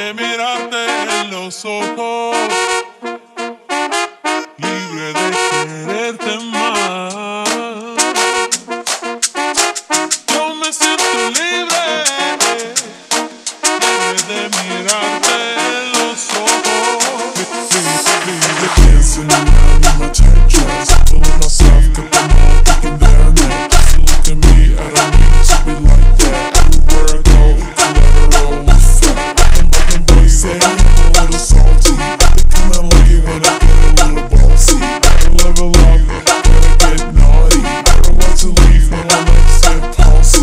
de mirarte en los ojos, libre de quererte más. Yo me siento libre de mirarte en los ojos. Dancing around in my tight dress, feeling myself, got them all thinking they're next. Look at me, I don't need to be like that. Everywhere I go, collateral effect. Them boys say I'm a little salty, they kinda like it when I get a little ballsy. Gotta level up, gotta get naughty, gotta want to leave when my legs get palsy.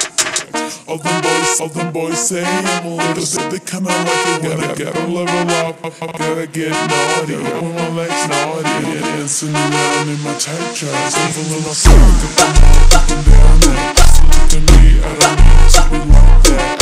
All them boys say I'm a little bit, they kinda like it when I gotta level up, gotta get naughty, when my legs naughty. Dancing around in my tight dress, I'm feeling myself, got them all thinking they're next. Look at me, I don't need to be like that.